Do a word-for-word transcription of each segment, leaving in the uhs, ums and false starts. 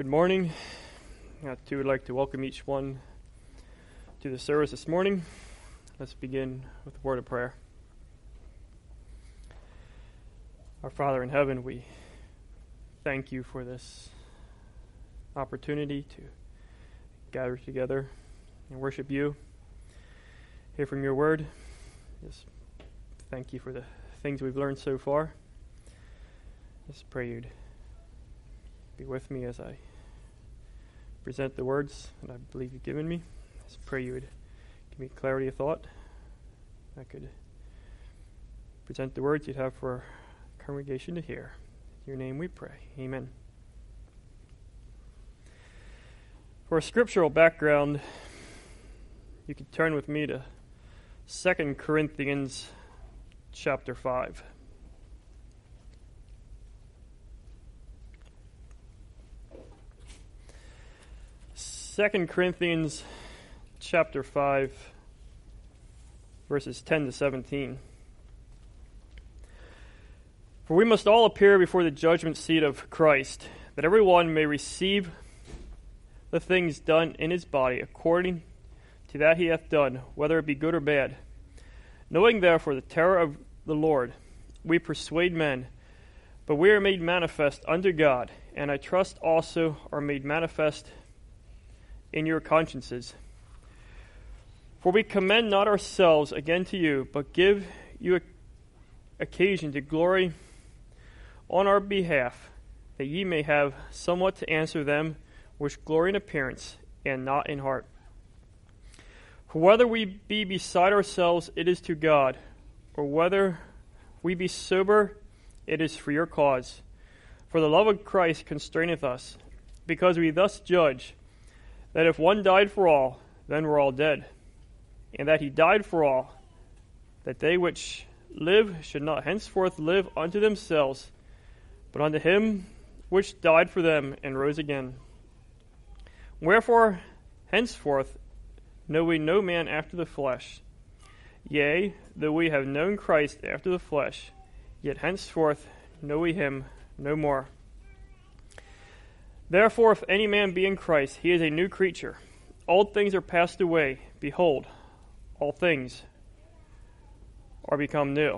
Good morning. I too would like to welcome each one to the service this morning. Let's begin with a word of prayer. Our Father in heaven, we thank you for this opportunity to gather together and worship you, hear from your word. Just thank you for the things we've learned so far. Just pray you'd be with me as I present the words that I believe you've given me. Just pray you would give me clarity of thought. I could present the words you'd have for our congregation to hear. In your name we pray. Amen. For a scriptural background, you could turn with me to Second Corinthians chapter five. Second Corinthians chapter five, verses ten to seventeen. For we must all appear before the judgment seat of Christ, that everyone may receive the things done in his body according to that he hath done, whether it be good or bad. Knowing therefore the terror of the Lord, we persuade men, but we are made manifest unto God, and I trust also are made manifest in your consciences. For we commend not ourselves again to you, but give you occasion to glory on our behalf, that ye may have somewhat to answer them which glory in appearance, and not in heart. For whether we be beside ourselves, it is to God, or whether we be sober, it is for your cause. For the love of Christ constraineth us, because we thus judge, that if one died for all, then we're all dead, and that he died for all, that they which live should not henceforth live unto themselves, but unto him which died for them and rose again. Wherefore, henceforth know we no man after the flesh. Yea, though we have known Christ after the flesh, yet henceforth know we him no more. Therefore, if any man be in Christ, he is a new creature. Old things are passed away. Behold, all things are become new.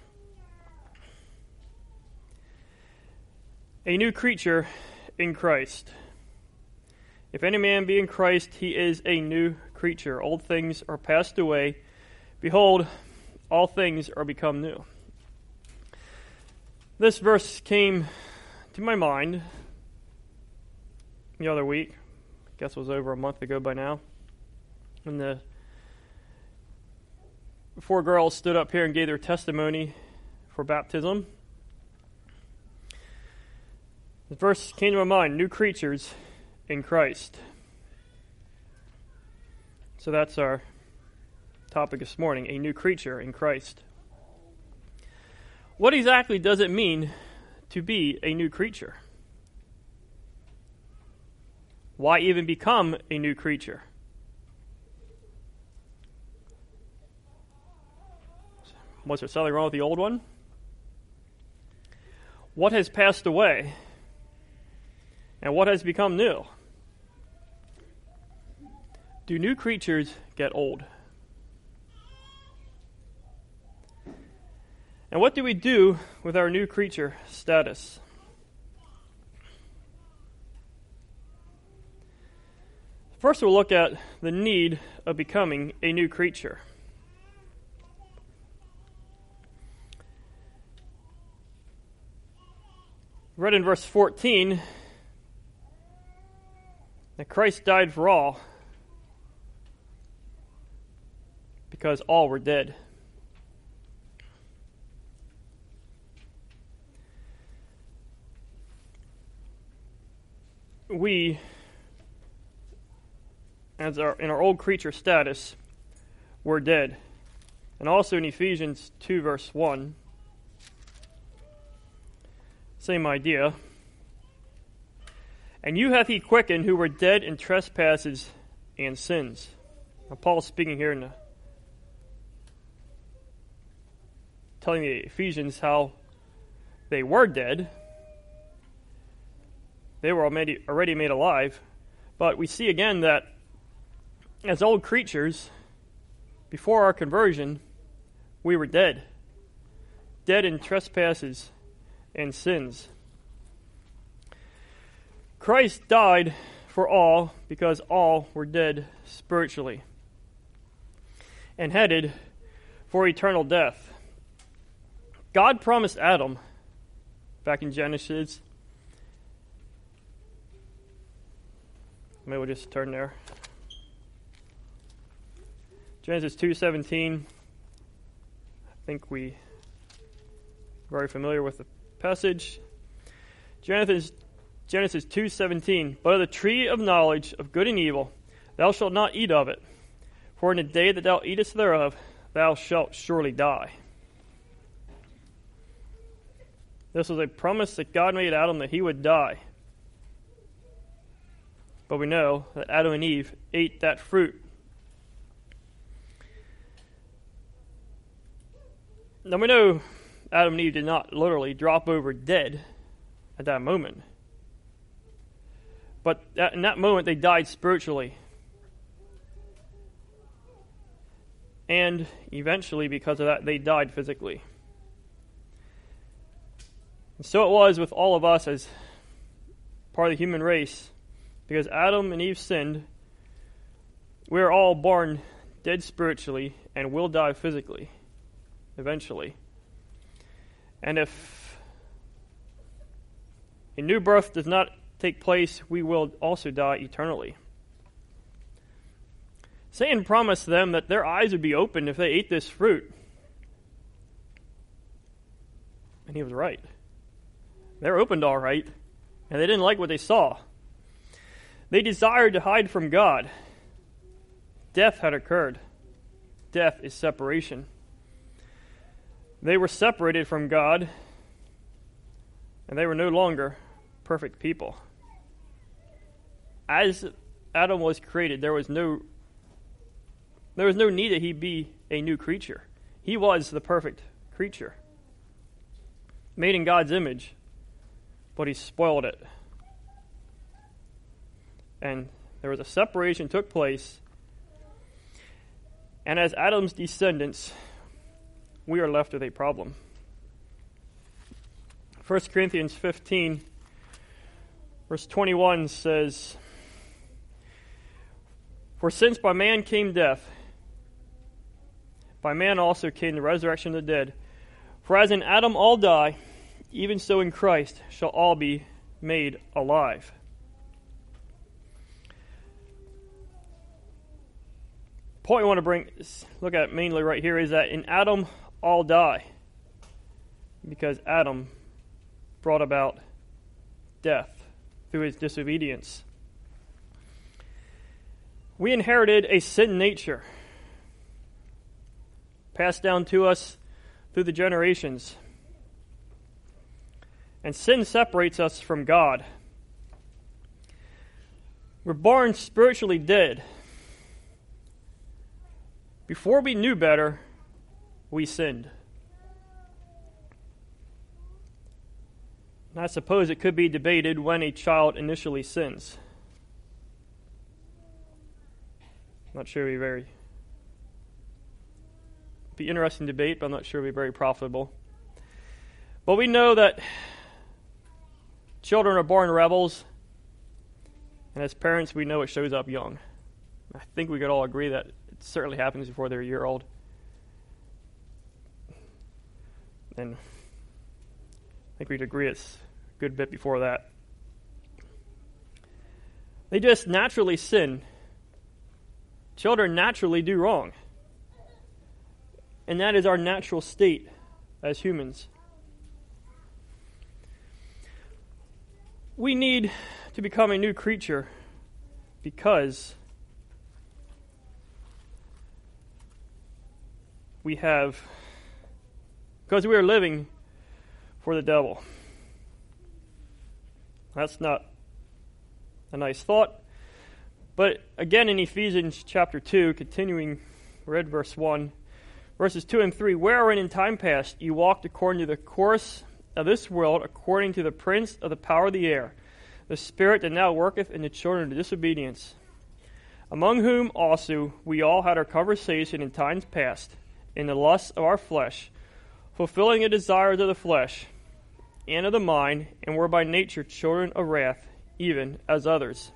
A new creature in Christ. If any man be in Christ, he is a new creature. Old things are passed away. Behold, all things are become new. This verse came to my mind the other week. I guess it was over a month ago by now. When the four girls stood up here and gave their testimony for baptism. The verse came to my mind, new creatures in Christ. So that's our topic this morning, a new creature in Christ. What exactly does it mean to be a new creature? Why even become a new creature? Was there something wrong with the old one? What has passed away? And what has become new? Do new creatures get old? And what do we do with our new creature status? First, we'll look at the need of becoming a new creature. Read in verse fourteen that Christ died for all because all were dead. We, as our in our old creature status, were dead. And also in Ephesians two verse one, same idea. And you hath he quickened who were dead in trespasses and sins. Now Paul's speaking here in the, telling the Ephesians how they were dead, they were already, already made alive. But we see again that as old creatures, before our conversion, we were dead. Dead in trespasses and sins. Christ died for all because all were dead spiritually and headed for eternal death. God promised Adam, back in Genesis, maybe we'll just turn there. Genesis two seventeen. I think we are very familiar with the passage. Genesis Genesis two seventeen. But of the tree of knowledge of good and evil, thou shalt not eat of it, for in the day that thou eatest thereof, thou shalt surely die. This was a promise that God made Adam that he would die. But we know that Adam and Eve ate that fruit. Now we know Adam and Eve did not literally drop over dead at that moment. But in that moment they died spiritually. And eventually, because of that, they died physically. And so it was with all of us as part of the human race. Because Adam and Eve sinned, we are all born dead spiritually and will die physically, eventually. And if a new birth does not take place, we will also die eternally. Satan promised them that their eyes would be opened if they ate this fruit. And he was right. They were opened all right, and they didn't like what they saw. They desired to hide from God. Death had occurred. Death is separation. They were separated from God, and they were no longer perfect people. As Adam was created, there was no there was no need that he be a new creature. He was the perfect creature, made in God's image, but he spoiled it. And there was a separation took place, and as Adam's descendants, we are left with a problem. First Corinthians fifteen, verse twenty-one says, For since by man came death, by man also came the resurrection of the dead. For as in Adam all die, even so in Christ shall all be made alive. The point I want to bring look at mainly right here is that in Adam all die, because Adam brought about death through his disobedience. We inherited a sin nature passed down to us through the generations. And sin separates us from God. We're born spiritually dead. Before we knew better, we sinned. And I suppose it could be debated when a child initially sins. I'm not sure it'd be very be interesting debate, but I'm not sure it'd be very profitable. But we know that children are born rebels, and as parents, we know it shows up young. I think we could all agree that it certainly happens before they're a year old. And I think we'd agree it's a good bit before that. They just naturally sin. Children naturally do wrong. And that is our natural state as humans. We need to become a new creature because we have, because we are living for the devil. That's not a nice thought. But again in Ephesians chapter two, continuing, read verse one, verses two and three, wherein in time past you walked according to the course of this world, according to the prince of the power of the air, the spirit that now worketh in the children of disobedience, among whom also we all had our conversation in times past, in the lusts of our flesh, fulfilling the desires of the flesh and of the mind, and were by nature children of wrath, even as others.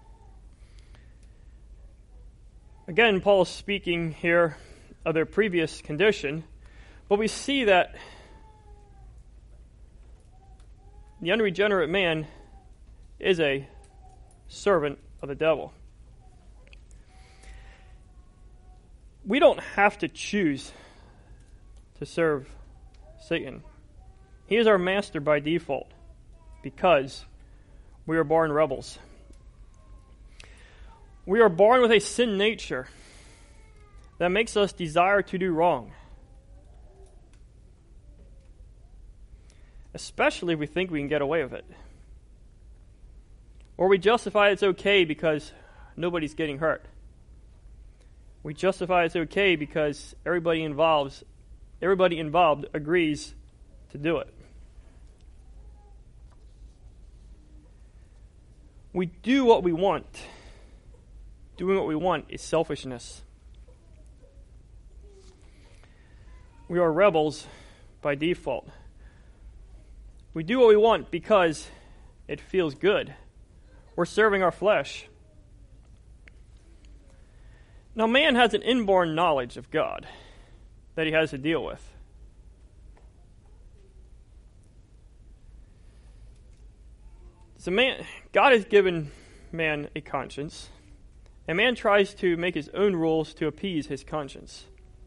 Again, Paul is speaking here of their previous condition, but we see that the unregenerate man is a servant of the devil. We don't have to choose to serve Satan. He is our master by default because we are born rebels. We are born with a sin nature that makes us desire to do wrong, especially if we think we can get away with it. Or we justify it's okay because nobody's getting hurt. We justify it's okay because everybody involves, everybody involved agrees to do it. We do what we want. Doing what we want is selfishness. We are rebels by default. We do what we want because it feels good. We're serving our flesh. Now, man has an inborn knowledge of God that he has to deal with. So man, God has given man a conscience, and man tries to make his own rules to appease his conscience.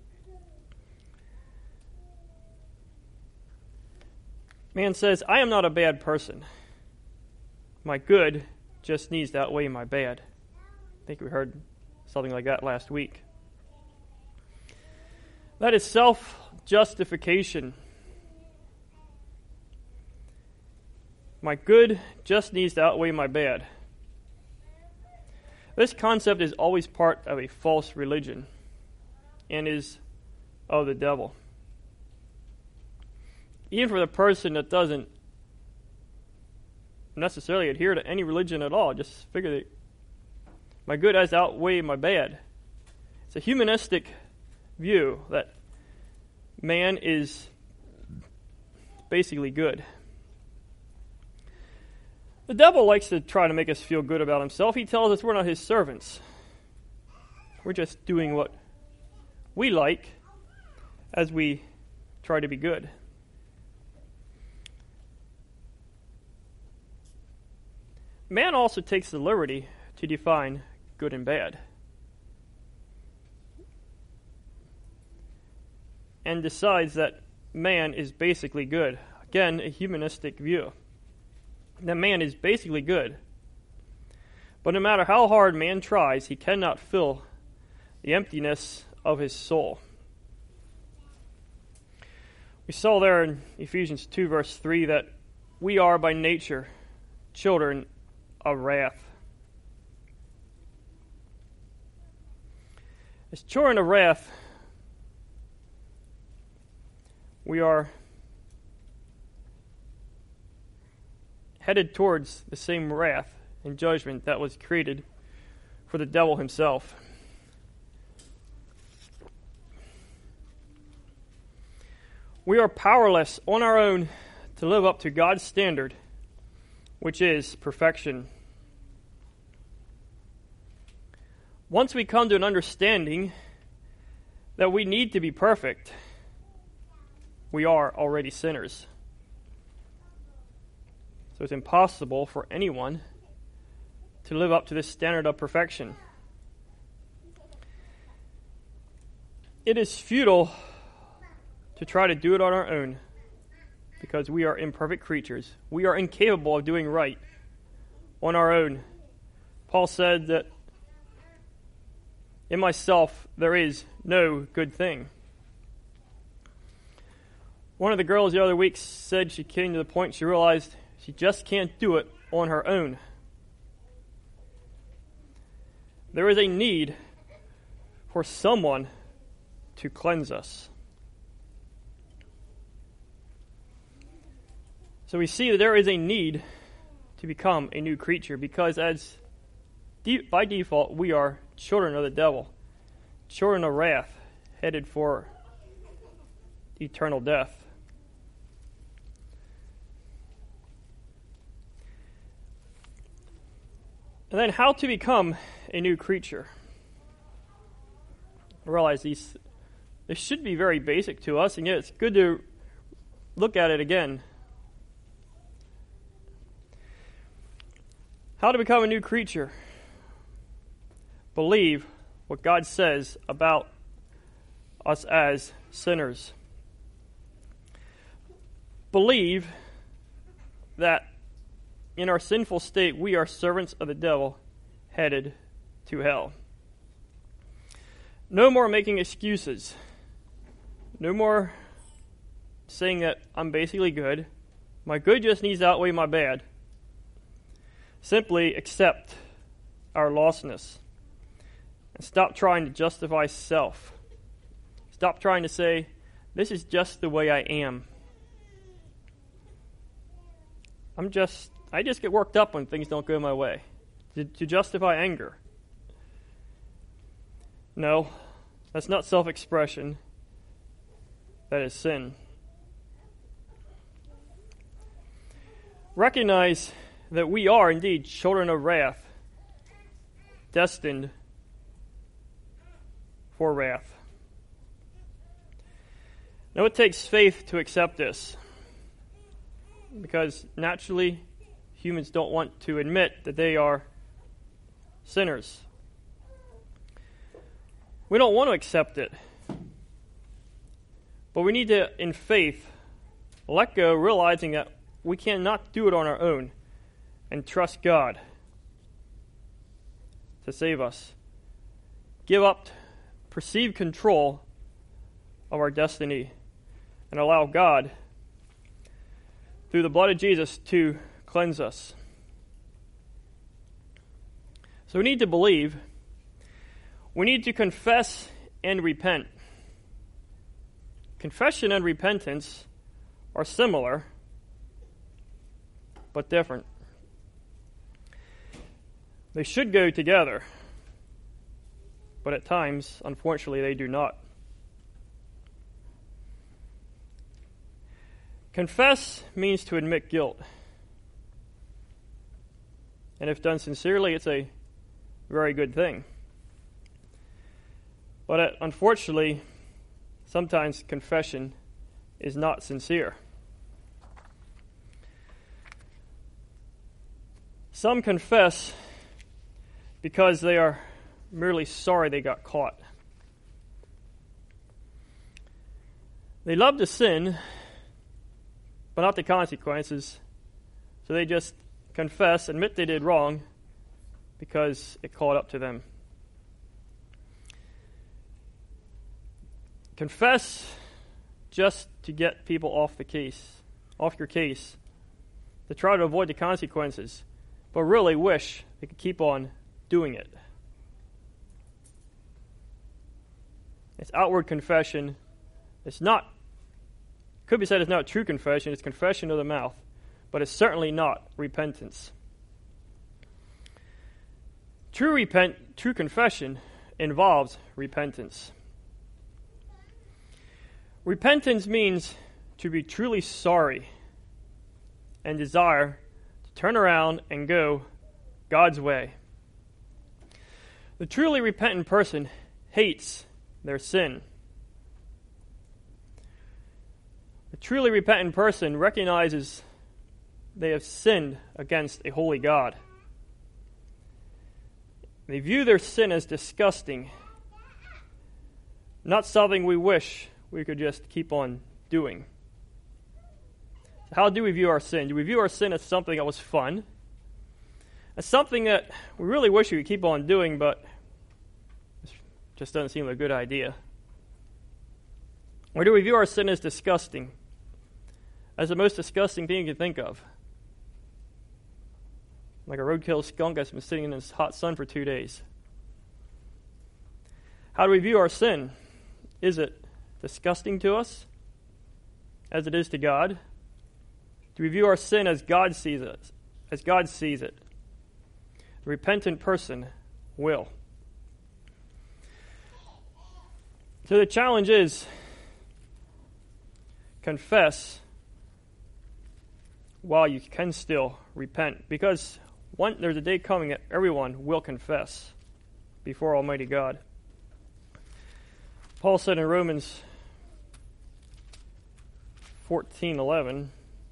Man says, I am not a bad person. My good just needs to outweigh my bad. I think we heard something like that last week. That is self-justification. My good just needs to outweigh my bad. This concept is always part of a false religion and is of the devil. Even for the person that doesn't necessarily adhere to any religion at all, just figure that my good has to outweigh my bad. It's a humanistic view that man is basically good. The devil likes to try to make us feel good about himself. He tells us we're not his servants. We're just doing what we like as we try to be good. Man also takes the liberty to define good and bad, and decides that man is basically good. Again, a humanistic view. That man is basically good. But no matter how hard man tries, he cannot fill the emptiness of his soul. We saw there in Ephesians two, verse three, that we are by nature children of wrath. As children of wrath, we are headed towards the same wrath and judgment that was created for the devil himself. We are powerless on our own to live up to God's standard, which is perfection. Once we come to an understanding that we need to be perfect, we are already sinners. So it's impossible for anyone to live up to this standard of perfection. It is futile to try to do it on our own because we are imperfect creatures. We are incapable of doing right on our own. Paul said that in myself there is no good thing. One of the girls the other week said she came to the point she realized she just can't do it on her own. There is a need for someone to cleanse us. So we see that there is a need to become a new creature, because as de- by default we are children of the devil, children of wrath, headed for eternal death. And then how to become a new creature. I realize these this should be very basic to us, and yet it's good to look at it again. How to become a new creature. Believe what God says about us as sinners. Believe that in our sinful state we are servants of the devil headed to hell. No more making excuses. No more saying that I'm basically good. My good just needs to outweigh my bad. Simply accept our lostness and stop trying to justify self. Stop trying to say, this is just the way I am. I'm just, I just get worked up when things don't go my way. To, to justify anger. No, that's not self-expression. That is sin. Recognize that we are indeed children of wrath, destined for wrath. Now it takes faith to accept this, because naturally humans don't want to admit that they are sinners. We don't want to accept it. But we need to, in faith, let go, realizing that we cannot do it on our own, and trust God to save us. Give up perceived control of our destiny and allow God, through the blood of Jesus, to cleanse us. So we need to believe. We need to confess and repent. Confession and repentance are similar, but different. They should go together, but at times, unfortunately, they do not. Confess means to admit guilt. And if done sincerely, it's a very good thing. But uh, unfortunately, sometimes confession is not sincere. Some confess because they are merely sorry they got caught. They love to sin, but not the consequences. So they just confess, admit they did wrong, because it caught up to them. Confess just to get people off the case, off your case, to try to avoid the consequences, but really wish they could keep on doing it. It's outward confession. It's not, could be said it's not true confession, it's confession of the mouth, but it's certainly not repentance. True repent, true confession involves repentance. Repentance means to be truly sorry and desire to turn around and go God's way. The truly repentant person hates their sin. The truly repentant person recognizes they have sinned against a holy God. They view their sin as disgusting, not something we wish we could just keep on doing. So how do we view our sin? Do we view our sin as something that was fun? As something that we really wish we could keep on doing, but it just doesn't seem like a good idea? Or do we view our sin as disgusting? As the most disgusting thing you can think of? Like a roadkill skunk that's been sitting in this hot sun for two days. How do we view our sin? Is it disgusting to us as it is to God? Do we view our sin as God sees us, as God sees it. The repentant person will. So the challenge is confess while you can still repent, because one, there's a day coming that everyone will confess before Almighty God. Paul said in Romans fourteen eleven,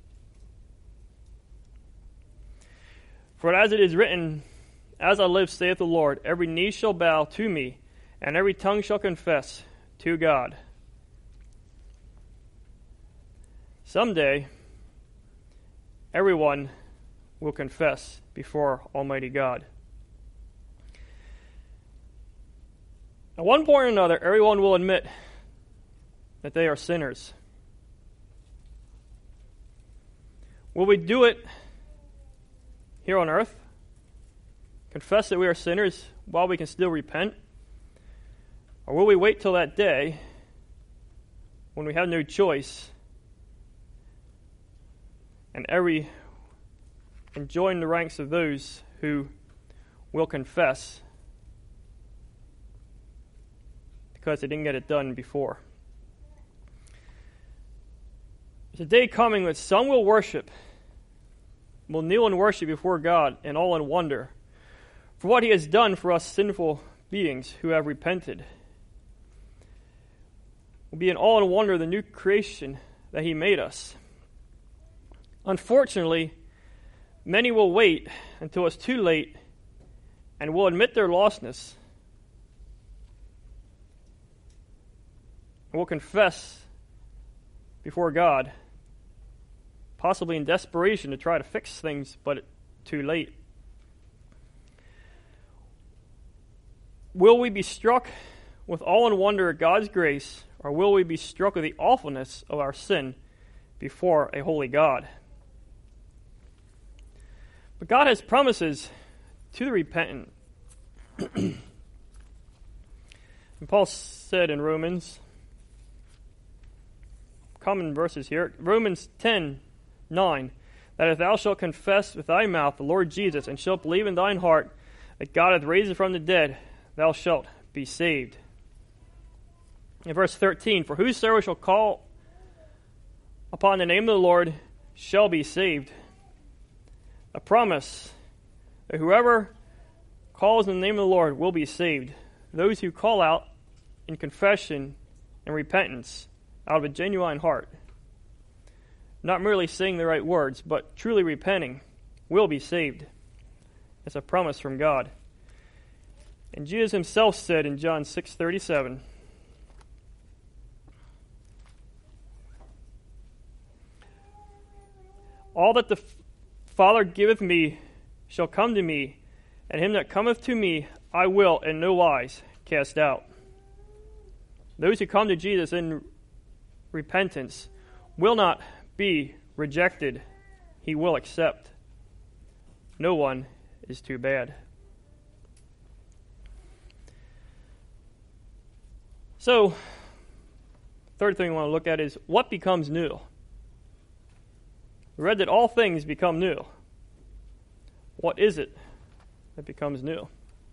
"For as it is written, as I live, saith the Lord, every knee shall bow to me, and every tongue shall confess to God." Someday, everyone will confess before Almighty God. At one point or another, everyone will admit that they are sinners. Will we do it here on earth? Confess that we are sinners while we can still repent? Or will we wait till that day when we have no choice and every and join the ranks of those who will confess because they didn't get it done before? There's a day coming when some will worship, will kneel and worship before God in awe and wonder for what He has done for us sinful beings who have repented. We'll be in awe and wonder of the new creation that He made us. Unfortunately, many will wait until it's too late and will admit their lostness and will confess before God, possibly in desperation to try to fix things, but too late. Will we be struck with awe and wonder at God's grace, or will we be struck with the awfulness of our sin before a holy God? But God has promises to the repentant. And Paul said in Romans, common verses here, Romans ten nine, that if thou shalt confess with thy mouth the Lord Jesus, and shalt believe in thine heart that God hath raised him from the dead, thou shalt be saved. In verse thirteen, for whosoever shall call upon the name of the Lord shall be saved. A promise that whoever calls in the name of the Lord will be saved. Those who call out in confession and repentance out of a genuine heart, not merely saying the right words, but truly repenting, will be saved. It's a promise from God. And Jesus himself said in John six thirty-seven, all that the Father giveth me shall come to me, and him that cometh to me I will in no wise cast out. Those who come to Jesus in repentance will not be rejected. He will accept. No one is too bad. So, third thing we want to look at is what becomes new. We read that all things become new. What is it that becomes new?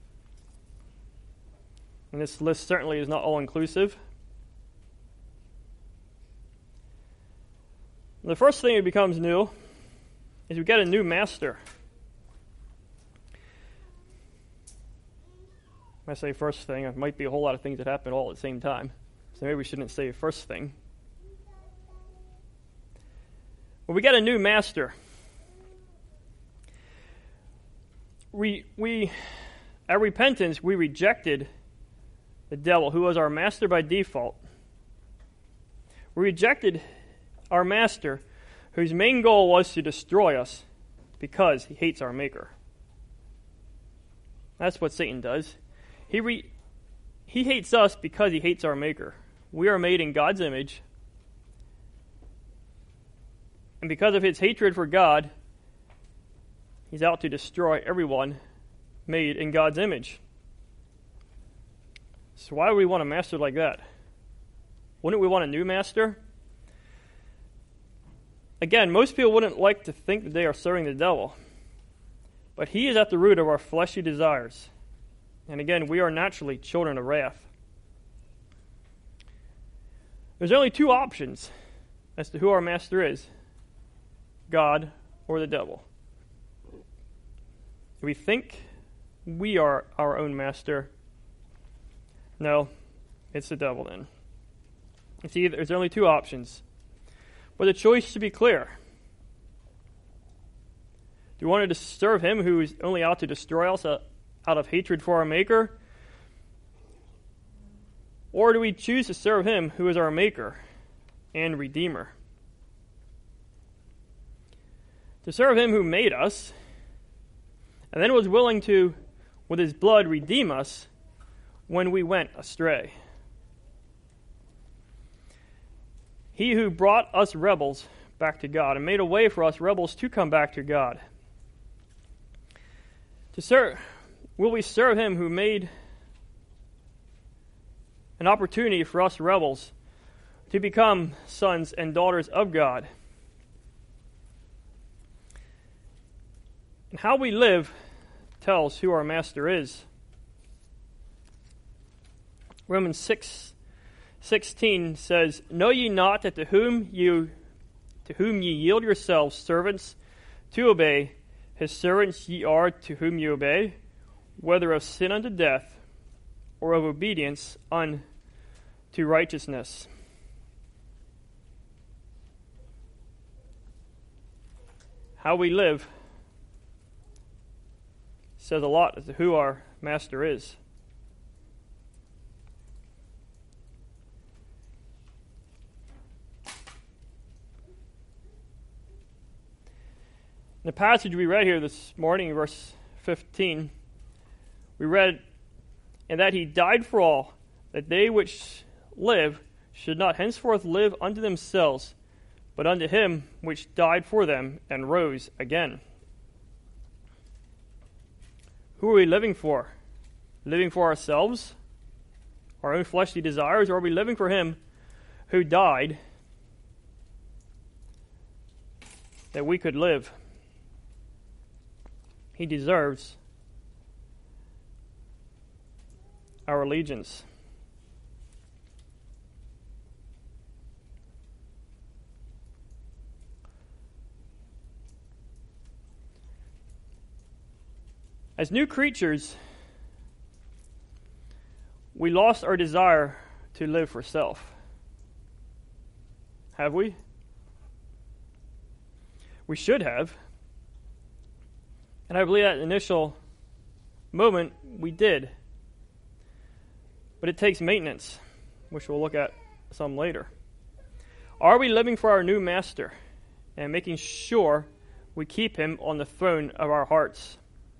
And this list certainly is not all-inclusive. The first thing that becomes new is we get a new master. When I say first thing, it might be a whole lot of things that happen all at the same time. So maybe we shouldn't say first thing. But we get a new master. We, we, at repentance, we rejected the devil, who was our master by default. We rejected our master, whose main goal was to destroy us because he hates our maker. That's what Satan does. He re, he hates us because he hates our maker. We are made in God's image. And because of his hatred for God, he's out to destroy everyone made in God's image. So why would we want a master like that? Wouldn't we want a new master? Again, most people wouldn't like to think that they are serving the devil. But he is at the root of our fleshly desires. And again, we are naturally children of wrath. There's only two options as to who our master is, God or the devil. Do we think we are our own master? No, it's the devil then. You see, there's only two options. But the choice should be clear. Do we want to serve him who is only out to destroy us out of hatred for our Maker? Or do we choose to serve him who is our Maker and Redeemer? To serve him who made us, and then was willing to, with his blood, redeem us when we went astray. He who brought us rebels back to God and made a way for us rebels to come back to God. To serve, will we serve him who made an opportunity for us rebels to become sons and daughters of God? And how we live tells who our master is. Romans six sixteen says, "Know ye not that to whom you to whom ye yield yourselves servants to obey, his servants ye are to whom ye obey, whether of sin unto death, or of obedience unto righteousness." How we live says a lot as to who our master is. In the passage we read here this morning, verse fifteen, we read, "And that he died for all, that they which live should not henceforth live unto themselves, but unto him which died for them and rose again." Who are we living for? Living for ourselves, our own fleshly desires, or are we living for him who died that we could live? He deserves our allegiance. As new creatures, we lost our desire to live for self. Have we? We should have. And I believe at the initial moment we did. But it takes maintenance, which we'll look at some later. Are we living for our new master and making sure we keep him on the throne of our hearts?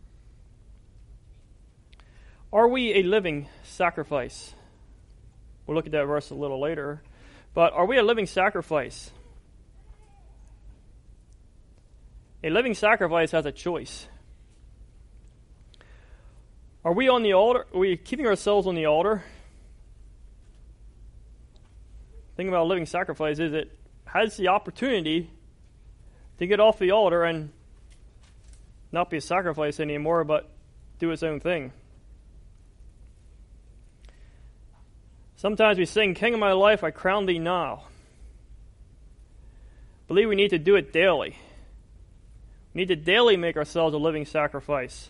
Are we a living sacrifice? We'll look at that verse a little later. But are we a living sacrifice? A living sacrifice has a choice. Are we on the altar? Are we keeping ourselves on the altar? The thing about a living sacrifice is it has the opportunity to get off the altar and not be a sacrifice anymore, but do its own thing. Sometimes we sing, "King of my life, I crown thee now." I believe we need to do it daily. We need to daily make ourselves a living sacrifice.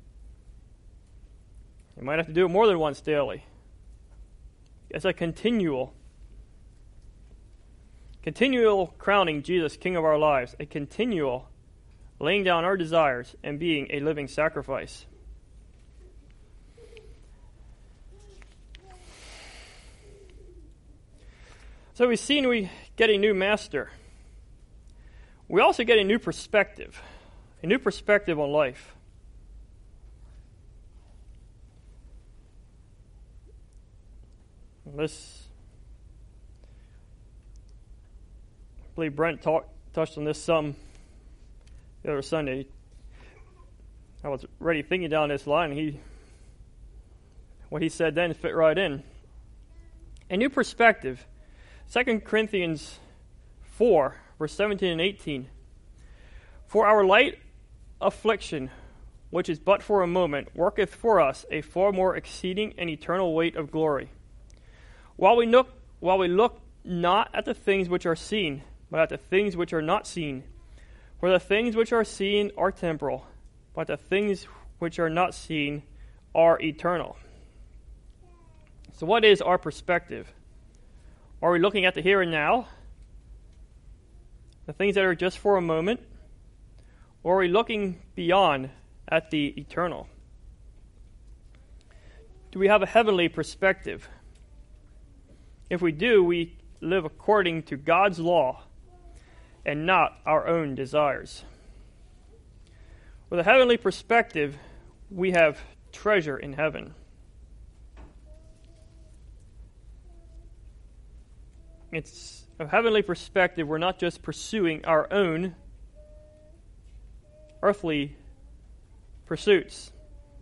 You might have to do it more than once daily. It's a continual, continual crowning Jesus King of our lives, a continual laying down our desires and being a living sacrifice. So we've seen we get a new master. We also get a new perspective, a new perspective on life. This, I believe Brent talk, touched on this some the other Sunday. I was already thinking down this line, and he, what he said then fit right in. A new perspective. Second Corinthians four, verse seventeen and eighteen. "For our light affliction, which is but for a moment, worketh for us a far more exceeding and eternal weight of glory. While we look, while we look not at the things which are seen, but at the things which are not seen. For the things which are seen are temporal, but the things which are not seen are eternal. So what is our perspective? Are we looking at the here and now? The things that are just for a moment? Or are we looking beyond at the eternal? Do we have a heavenly perspective? If we do, we live according to God's law and not our own desires. With a heavenly perspective, we have treasure in heaven. It's a heavenly perspective. We're not just pursuing our own earthly pursuits.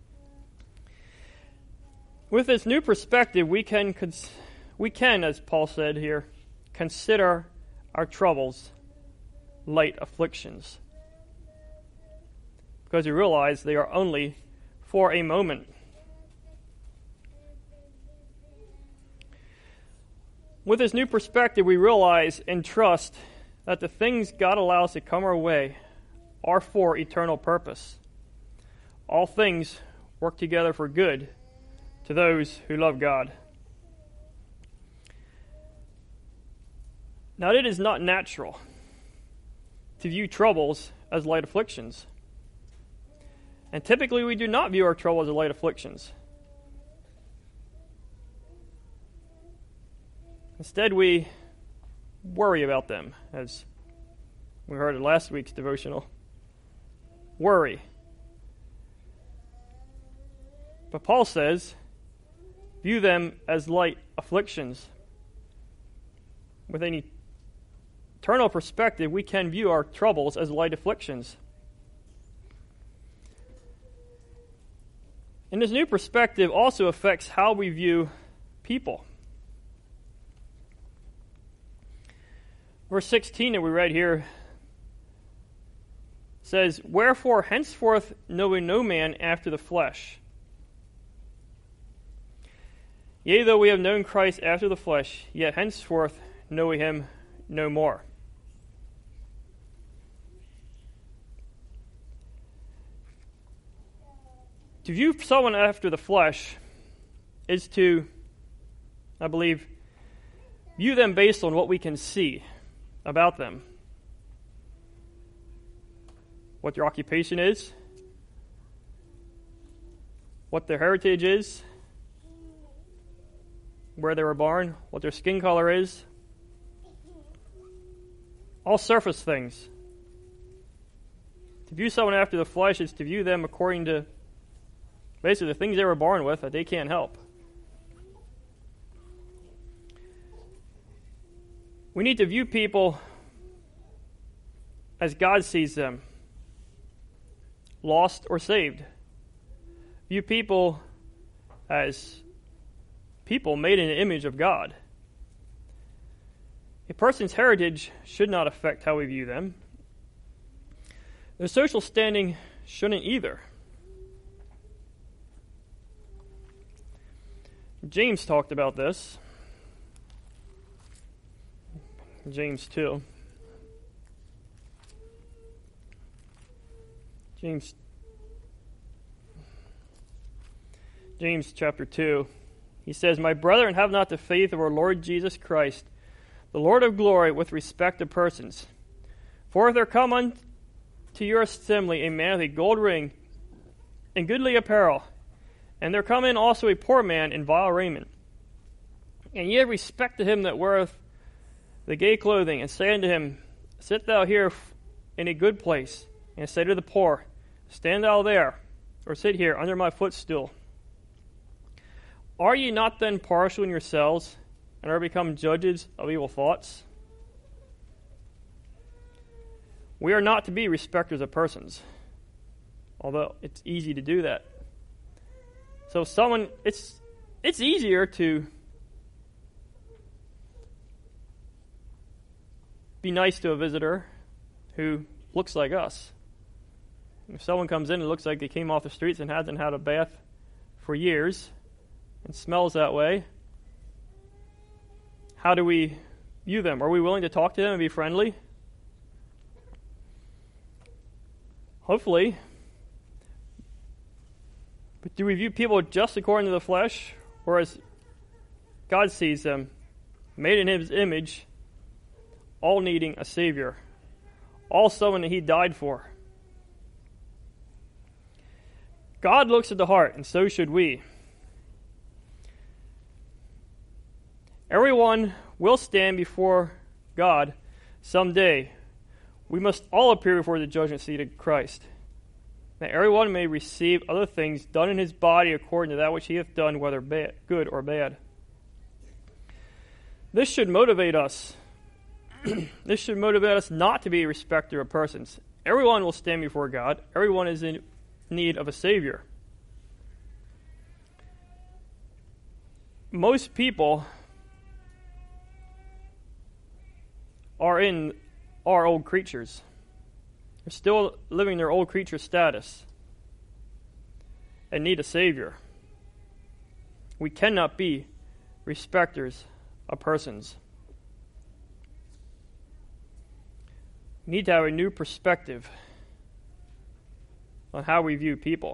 With this new perspective, we can, cons- we can, as Paul said here, consider our troubles light afflictions, because we realize they are only for a moment. With this new perspective, we realize and trust that the things God allows to come our way are for eternal purpose. All things work together for good to those who love God. Now, it is not natural to view troubles as light afflictions. And typically we do not view our troubles as light afflictions. Instead, we worry about them, as we heard in last week's devotional. Worry. But Paul says, view them as light afflictions. With an eternal perspective, we can view our troubles as light afflictions. And this new perspective also affects how we view people. Verse sixteen that we read here says, "Wherefore henceforth know we no man after the flesh. Yea, though we have known Christ after the flesh, yet henceforth know we him no more." To view someone after the flesh is to, I believe, view them based on what we can see about them. What their occupation is, what their heritage is, where they were born, what their skin color is. All surface things. To view someone after the flesh is to view them according to basically the things they were born with that they can't help. We need to view people as God sees them, lost or saved. View people as people made in the image of God. A person's heritage should not affect how we view them. Their social standing shouldn't either. James talked about this. James two. James James chapter two. He says, "My brethren, have not the faith of our Lord Jesus Christ, the Lord of glory, with respect to persons. For if there come unto your assembly a man with a gold ring and goodly apparel, and there come in also a poor man in vile raiment, and ye have respect to him that weareth the gay clothing, and say unto him, Sit thou here in a good place, and say to the poor, Stand thou there, or sit here under my footstool. Are ye not then partial in yourselves, and are become judges of evil thoughts?" We are not to be respecters of persons, although it's easy to do that. So someone, it's it's easier to be nice to a visitor who looks like us. If someone comes in and looks like they came off the streets and hasn't had a bath for years and smells that way, how do we view them? Are we willing to talk to them and be friendly? Hopefully. But do we view people just according to the flesh, or as God sees them, made in His image, all needing a Savior, all someone that He died for? God looks at the heart, and so should we. Everyone will stand before God someday. We must all appear before the judgment seat of Christ, that everyone may receive other things done in his body according to that which he hath done, whether bad, good or bad. This should motivate us. This should motivate us not to be a respecter of persons. Everyone will stand before God. Everyone is in need of a Savior. Most people are in are old creatures. They're still living their old creature status and need a Savior. We cannot be respecters of persons. We need to have a new perspective on how we view people.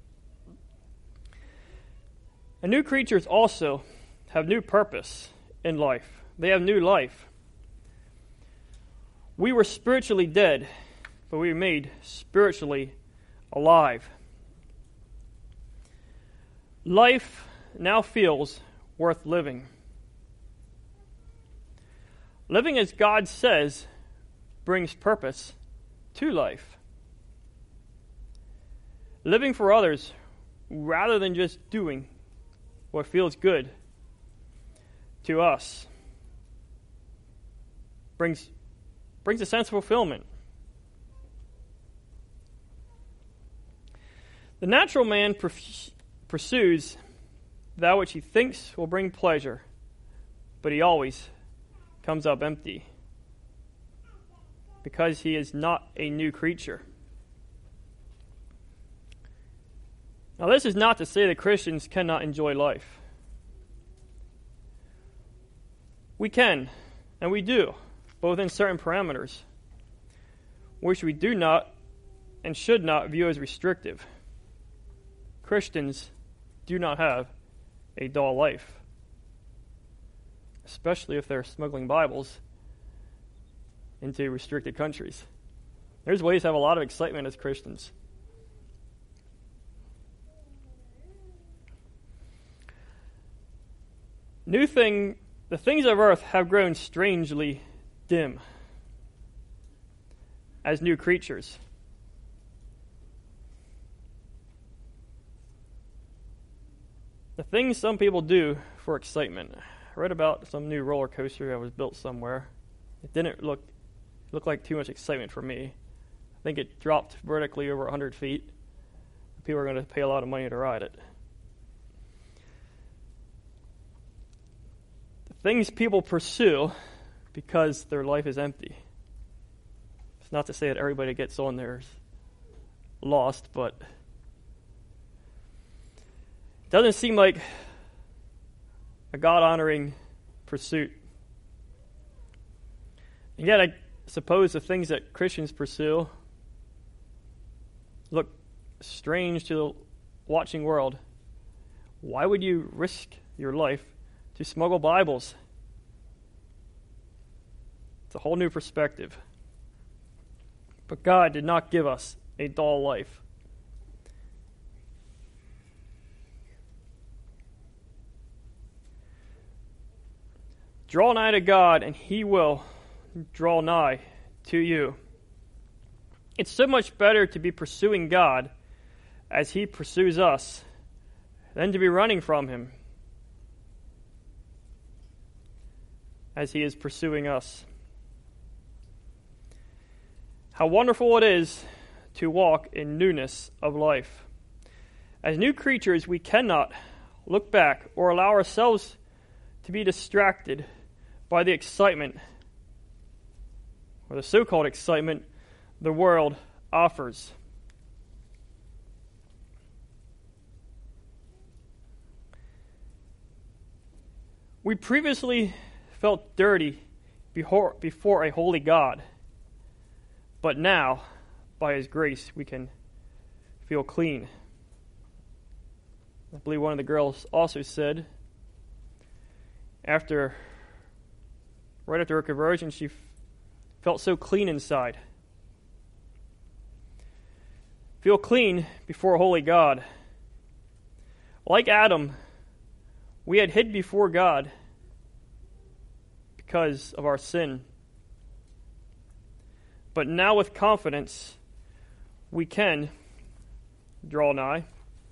And new creatures also have new purpose in life. They have new life. We were spiritually dead, but we were made spiritually alive. Life now feels worth living. Living as God says brings purpose to life. Living for others rather than just doing what feels good to us brings brings a sense of fulfillment. The natural man pursues that which he thinks will bring pleasure, but he always comes up empty because he is not a new creature. Now, this is not to say that Christians cannot enjoy life. We can, and we do, both in certain parameters, which we do not and should not view as restrictive. Christians do not have a dull life, especially if they're smuggling Bibles into restricted countries. There's ways to have a lot of excitement as Christians. New thing, the things of earth have grown strangely dim as new creatures. The things some people do for excitement. I read about some new roller coaster that was built somewhere. It didn't look look like too much excitement for me. I think it dropped vertically over one hundred feet. People are going to pay a lot of money to ride it. The things people pursue because their life is empty. It's not to say that everybody gets on there is lost, but it doesn't seem like a God-honoring pursuit. And yet I suppose the things that Christians pursue look strange to the watching world. Why would you risk your life to smuggle Bibles? It's a whole new perspective. But God did not give us a dull life. Draw nigh to God, and He will draw nigh to you. It's so much better to be pursuing God as He pursues us than to be running from Him as He is pursuing us. How wonderful it is to walk in newness of life. As new creatures, we cannot look back or allow ourselves to be distracted by the excitement, or the so-called excitement, the world offers. We previously felt dirty before, before a holy God, but now, by His grace, we can feel clean. I believe one of the girls also said, after, right after her conversion, she f- felt so clean inside. Feel clean before a holy God. Like Adam, we had hid before God because of our sin. But now with confidence, we can draw nigh.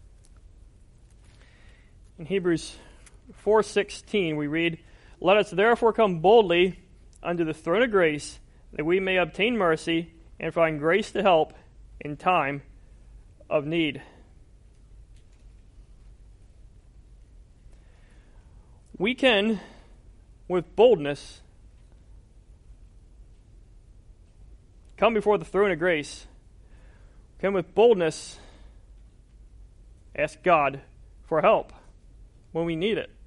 In Hebrews four sixteen, we read, "Let us therefore come boldly unto the throne of grace, that we may obtain mercy and find grace to help in time of need." We can, with boldness, come before the throne of grace. We can, with boldness, ask God for help when we need it,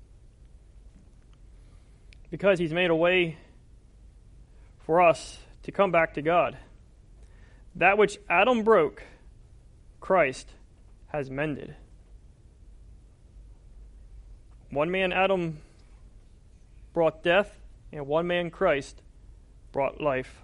because He's made a way for us to come back to God. That which Adam broke, Christ has mended. One man, Adam, brought death, and one man, Christ, brought life.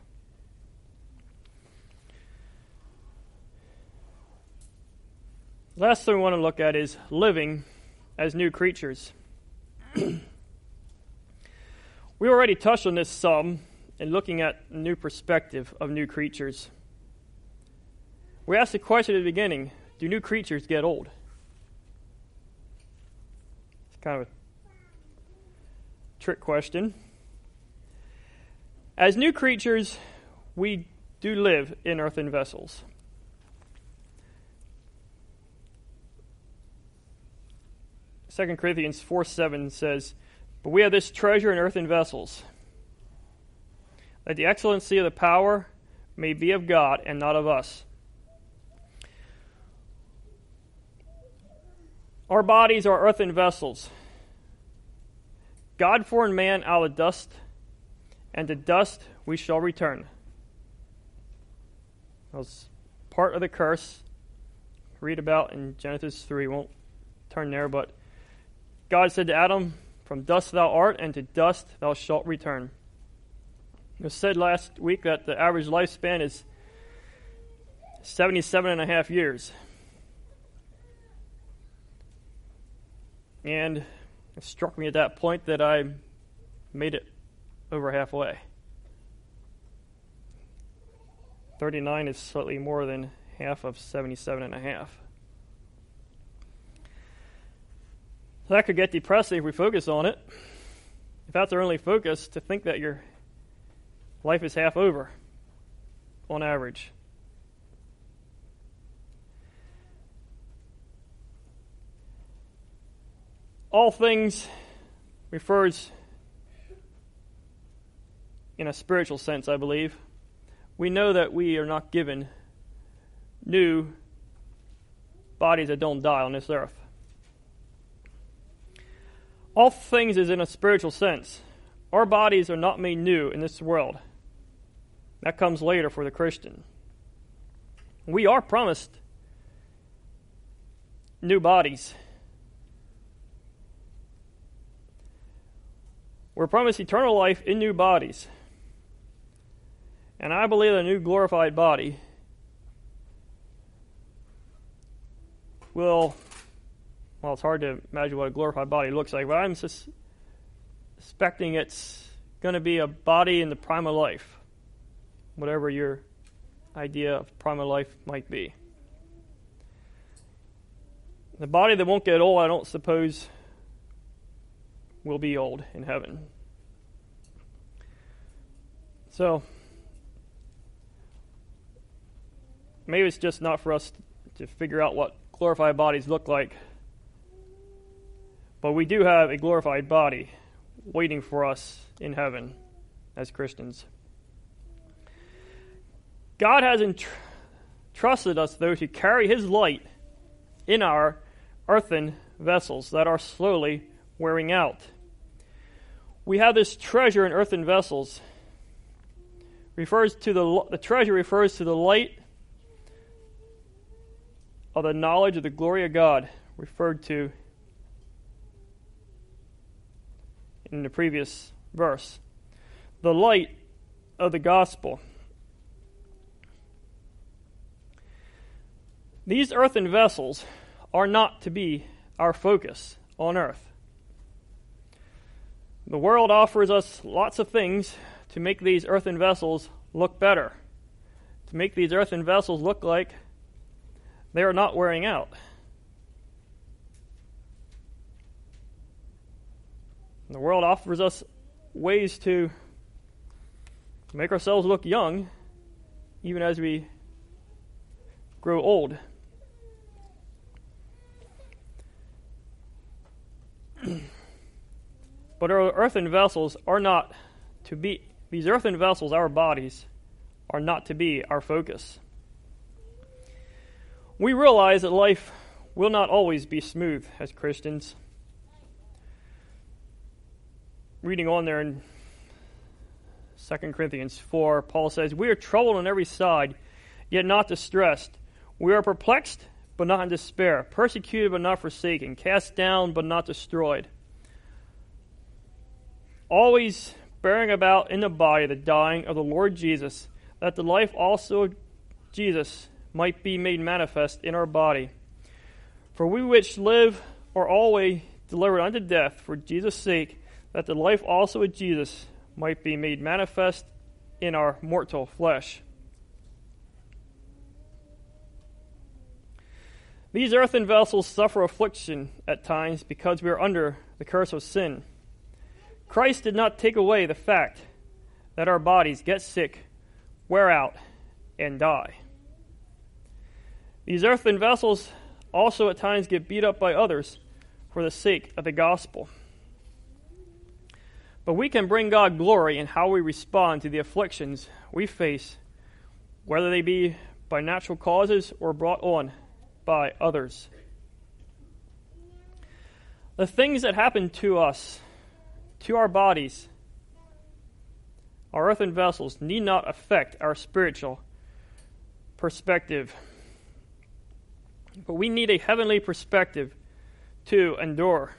Last thing we want to look at is living as new creatures. We already touched on this some in looking at new perspective of new creatures. We asked the question at the beginning, do new creatures get old? It's kind of a trick question. As new creatures, we do live in earthen vessels. Second Corinthians four seven says, "But we have this treasure in earthen vessels, that the excellency of the power may be of God and not of us." Our bodies are earthen vessels. God formed man out of dust, and to dust we shall return. That was part of the curse. Read about in Genesis three. Won't turn there, but God said to Adam, "From dust thou art, and to dust thou shalt return." It was said last week that the average lifespan is seventy-seven and a half years. And it struck me at that point that I made it over halfway. thirty-nine is slightly more than half of seventy-seven and a half. That could get depressing if we focus on it. If that's our only focus, to think that your life is half over on average. All things refers in a spiritual sense, I believe. We know that we are not given new bodies that don't die on this earth. All things is in a spiritual sense. Our bodies are not made new in this world. That comes later for the Christian. We are promised new bodies. We're promised eternal life in new bodies. And I believe a new glorified body will, well, it's hard to imagine what a glorified body looks like, but I'm sus- suspecting it's going to be a body in the prime of life, whatever your idea of prime of life might be. The body that won't get old, I don't suppose, will be old in heaven. So, maybe it's just not for us to figure out what glorified bodies look like. But we do have a glorified body waiting for us in heaven as Christians. God has entrusted us, though, to carry His light in our earthen vessels that are slowly wearing out. we have this treasure in earthen vessels. Refers to the the treasure refers to the light of the knowledge of the glory of God, referred to in the previous verse. The light of the gospel. These earthen vessels are not to be our focus on earth. The world offers us lots of things to make these earthen vessels look better, to make these earthen vessels look like they are not wearing out. The world offers us ways to make ourselves look young, even as we grow old. But our earthen vessels are not to be, these earthen vessels, our bodies, are not to be our focus. We realize that life will not always be smooth as Christians. Reading on there in Second Corinthians four, Paul says, "We are troubled on every side, yet not distressed. We are perplexed, but not in despair, persecuted, but not forsaken, cast down, but not destroyed. Always bearing about in the body the dying of the Lord Jesus, that the life also of Jesus might be made manifest in our body. For we which live are always delivered unto death for Jesus' sake, that the life also of Jesus might be made manifest in our mortal flesh." These earthen vessels suffer affliction at times because we are under the curse of sin. Christ did not take away the fact that our bodies get sick, wear out, and die. These earthen vessels also at times get beat up by others for the sake of the gospel. But we can bring God glory in how we respond to the afflictions we face, whether they be by natural causes or brought on by others. The things that happen to us, to our bodies, our earthen vessels, need not affect our spiritual perspective. But we need a heavenly perspective to endure.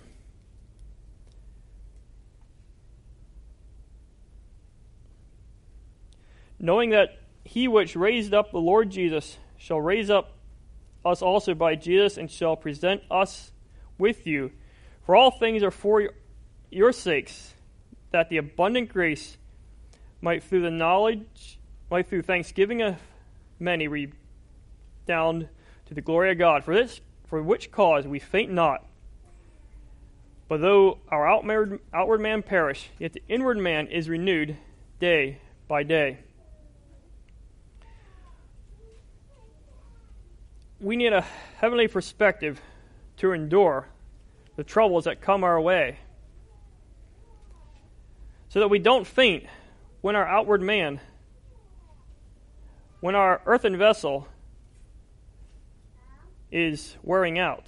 Knowing that he which raised up the Lord Jesus shall raise up us also by Jesus, and shall present us with you. For all things are for your sakes, that the abundant grace might through the knowledge, might through thanksgiving of many redound to the glory of God. For this, for which cause we faint not. But though our outward, outward man perish, yet the inward man is renewed day by day. We need a heavenly perspective to endure the troubles that come our way, so that we don't faint when our outward man, when our earthen vessel is wearing out.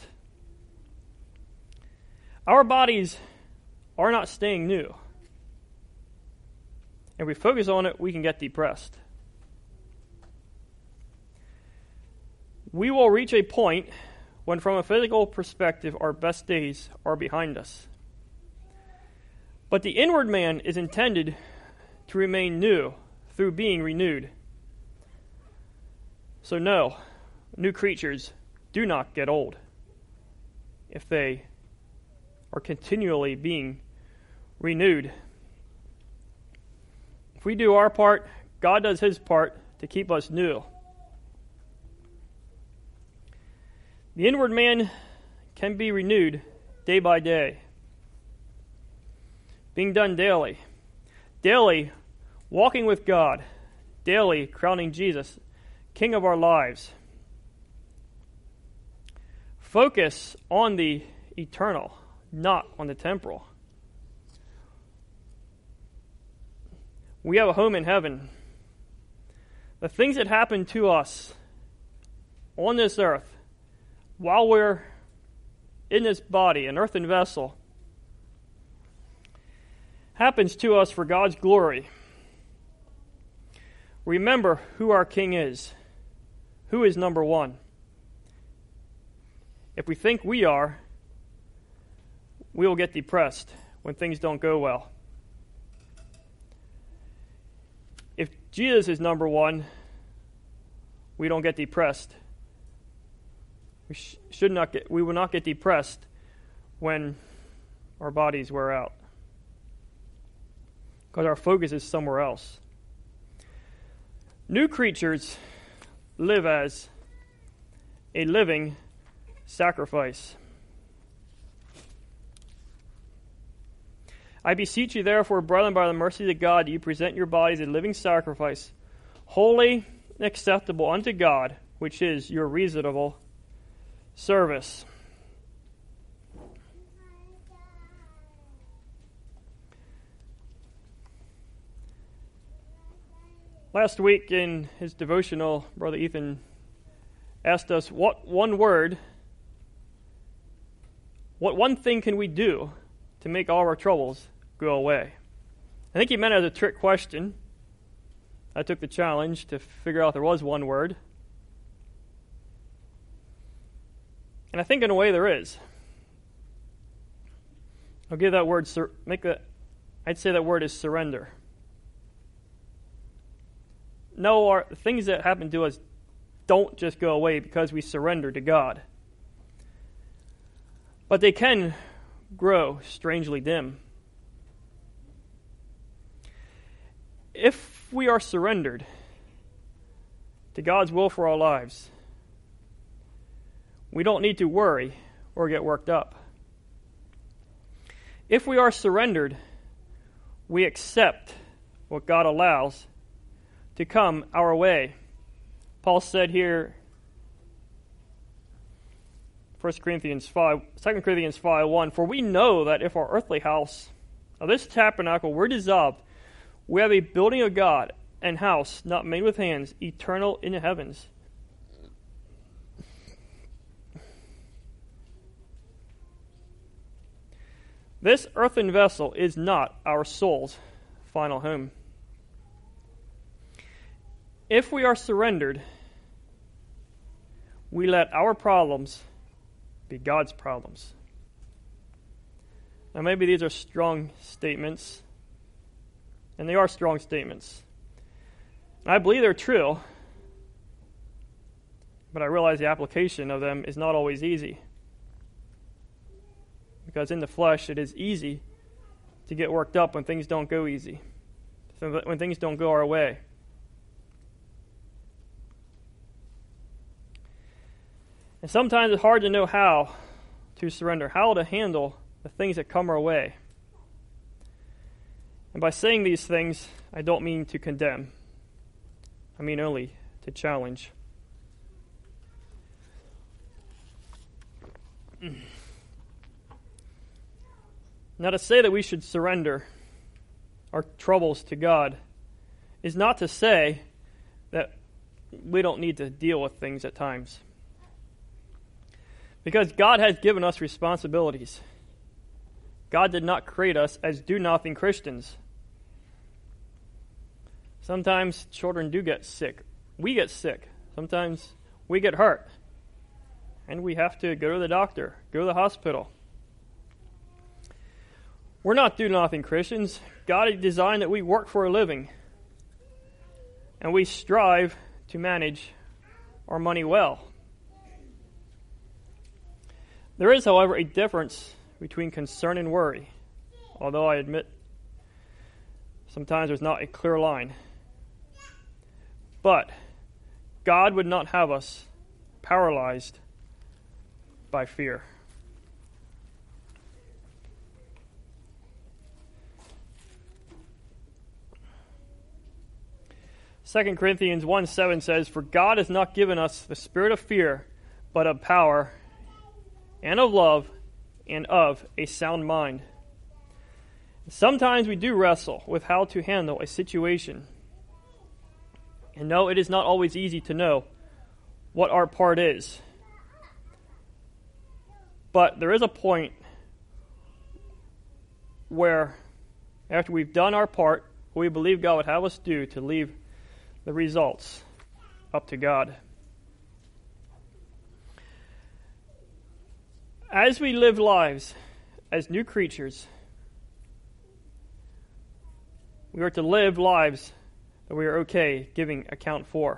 Our bodies are not staying new. If we focus on it, we can get depressed. We will reach a point when, from a physical perspective, our best days are behind us. But the inward man is intended to remain new through being renewed. So no, new creatures do not get old if they are continually being renewed. If we do our part, God does his part to keep us new. The inward man can be renewed day by day, being done daily. Daily, walking with God. Daily, crowning Jesus, King of our lives. Focus on the eternal, not on the temporal. We have a home in heaven. The things that happen to us on this earth, while we're in this body, an earthen vessel, happens to us for God's glory. Remember who our King is. Who is number one? If we think we are, we will get depressed when things don't go well. If Jesus is number one, we don't get depressed. We sh- should not get. We will not get depressed when our bodies wear out, because our focus is somewhere else. New creatures live as a living sacrifice. I beseech you, therefore, brethren, by the mercy of God, that you present your bodies a living sacrifice, holy and acceptable unto God, which is your reasonable service. Last week in his devotional, Brother Ethan asked us, what one word, what one thing can we do to make all our troubles go away? I think he meant it as a trick question. I took the challenge to figure out if there was one word. And I think in a way there is. I'll give that word, sur- make that, I'd say that word is surrender. No, our things that happen to us don't just go away because we surrender to God. But they can grow strangely dim. If we are surrendered to God's will for our lives, we don't need to worry or get worked up. If we are surrendered, we accept what God allows to come our way. Paul said here, First Corinthians five, Second Corinthians five one, for we know that if our earthly house of this tabernacle were dissolved, we have a building of God, and house not made with hands, eternal in the heavens. This earthen vessel is not our soul's final home. If we are surrendered, we let our problems be God's problems. Now, maybe these are strong statements, and they are strong statements. And I believe they're true, but I realize the application of them is not always easy. Because in the flesh, it is easy to get worked up when things don't go easy, when things don't go our way. And sometimes it's hard to know how to surrender, how to handle the things that come our way. And by saying these things, I don't mean to condemn. I mean only to challenge. Now, to say that we should surrender our troubles to God is not to say that we don't need to deal with things at times. Because God has given us responsibilities. God did not create us as do-nothing Christians. Sometimes children do get sick. We get sick. Sometimes we get hurt. And we have to go to the doctor, go to the hospital. We're not do-nothing Christians. God has designed that we work for a living. And we strive to manage our money well. There is, however, a difference between concern and worry, although I admit sometimes there's not a clear line. But God would not have us paralyzed by fear. Second Corinthians one seven says, for God has not given us the spirit of fear, but of power and of love and of a sound mind. Sometimes we do wrestle with how to handle a situation. And no, it is not always easy to know what our part is. But there is a point where after we've done our part, what we believe God would have us do to leave the results up to God. As we live lives as new creatures, we are to live lives that we are okay giving account for.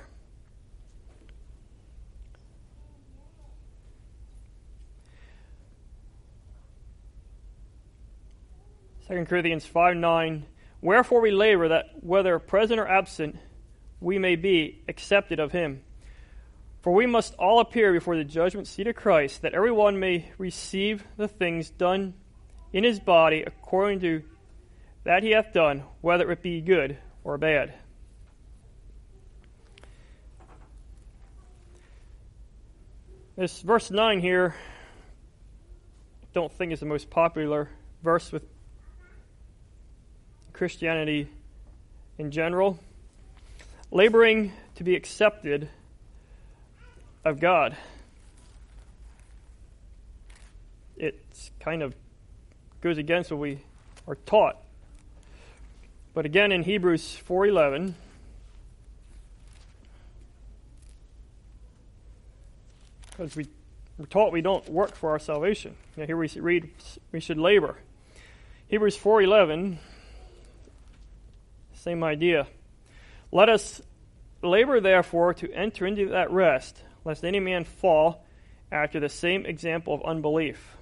Second Corinthians five nine, wherefore we labor that whether present or absent, we may be accepted of him. For we must all appear before the judgment seat of Christ, that every one may receive the things done in his body according to that he hath done, whether it be good or bad. This verse nine here, I don't think is the most popular verse with Christianity in general. Laboring to be accepted of God. It kind of goes against what we are taught. But again, in Hebrews four eleven, because we, we're taught we don't work for our salvation. Now here we read we should labor. Hebrews four eleven, same idea. Let us labor therefore to enter into that rest, lest any man fall after the same example of unbelief.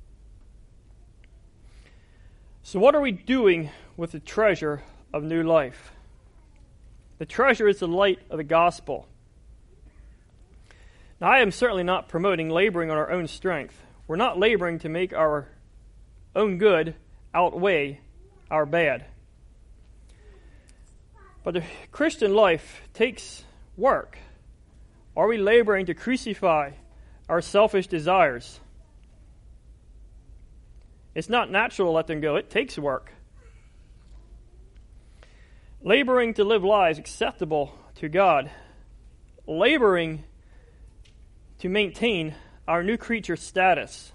So what are we doing with the treasure of new life? The treasure is the light of the gospel. Now, I am certainly not promoting laboring on our own strength. We're not laboring to make our own good outweigh our bad. But the Christian life takes work. Are we laboring to crucify our selfish desires? It's not natural to let them go. It takes work. Laboring to live lives acceptable to God. Laboring to maintain our new creature status.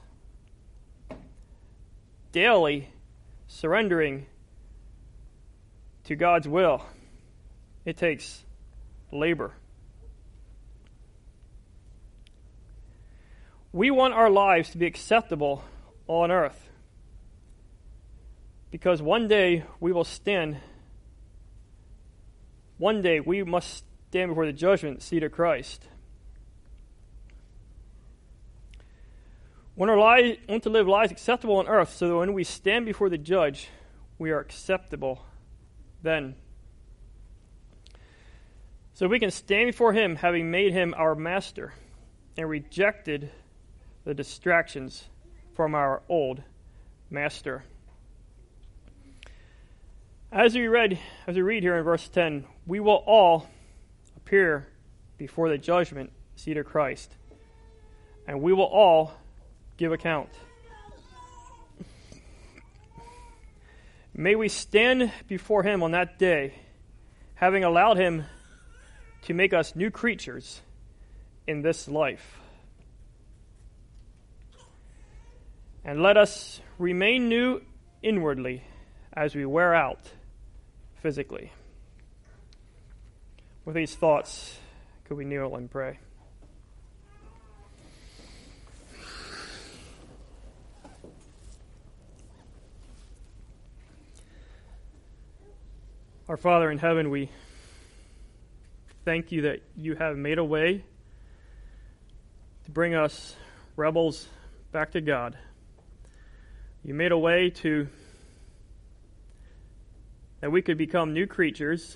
Daily surrendering to God's will. It takes labor. We want our lives to be acceptable on earth, because one day we will stand, one day we must stand before the judgment seat of Christ. When our lives, want to live lives acceptable on earth, so that when we stand before the judge, we are acceptable then. So we can stand before him, having made him our master and rejected the distractions from our old master. As we read, as we read here in verse ten, we will all appear before the judgment seat of Christ, and we will all give account. May we stand before him on that day, having allowed him to make us new creatures in this life. And let us remain new inwardly as we wear out physically. With these thoughts, could we kneel and pray? Our Father in heaven, we thank you that you have made a way to bring us rebels back to God. You made a way to that we could become new creatures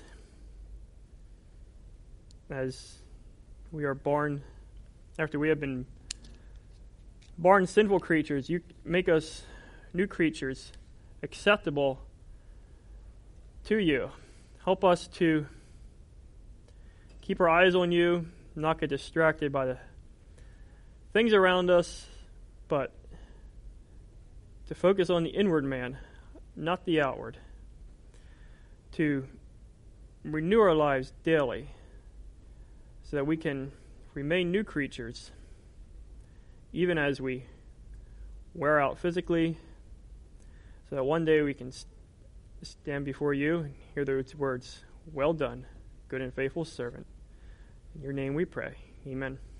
as we are born, after we have been born sinful creatures. You make us new creatures, acceptable to you. Help us to keep our eyes on you, not get distracted by the things around us, but to focus on the inward man, not the outward. To renew our lives daily so that we can remain new creatures even as we wear out physically, so that one day we can stand before you and hear those words, well done, good and faithful servant. In your name we pray. Amen.